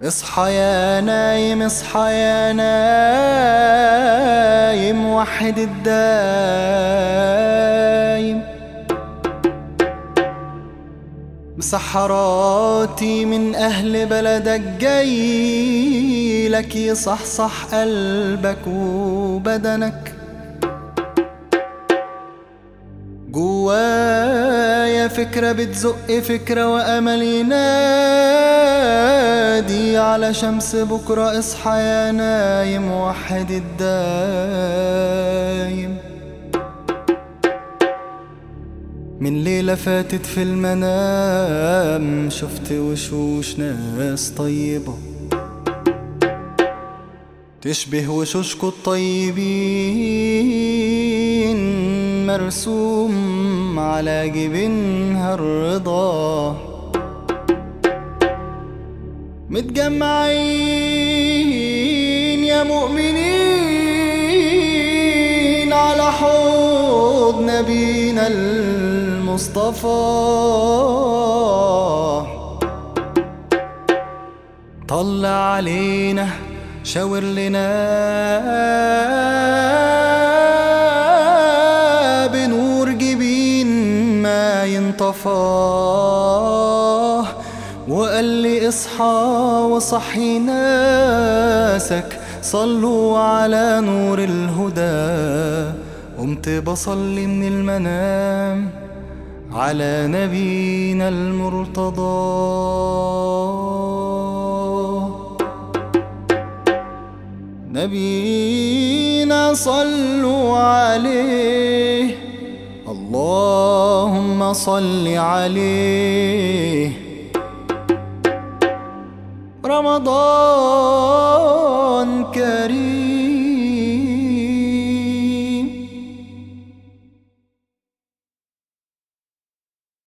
اصحى يا نايم اصحى يا نايم وحد الدايم. مسحراتي من أهل بلدك جاي لك يصحصح قلبك وبدنك. جوايا فكرة بتزق فكرة وأمل ينادي على شمس بكرة. اصحى يا نايم وحد الدايم. من ليلة فاتت في المنام شفت وشوش ناس طيبة تشبه وشوشكوا الطيبين، مرسوم على جبينها الرضا. متجمعين يا مؤمنين على حوض نبينا المصطفى. طلع علينا شاور لنا بنور جبين ما ينطفاه، وقال لي اصحى وصحي ناسك صلوا على نور الهدى. قمت بصلي من المنام على نبينا المرتضى. نبينا صلوا عليه اللهم صل عليه. رمضان كريم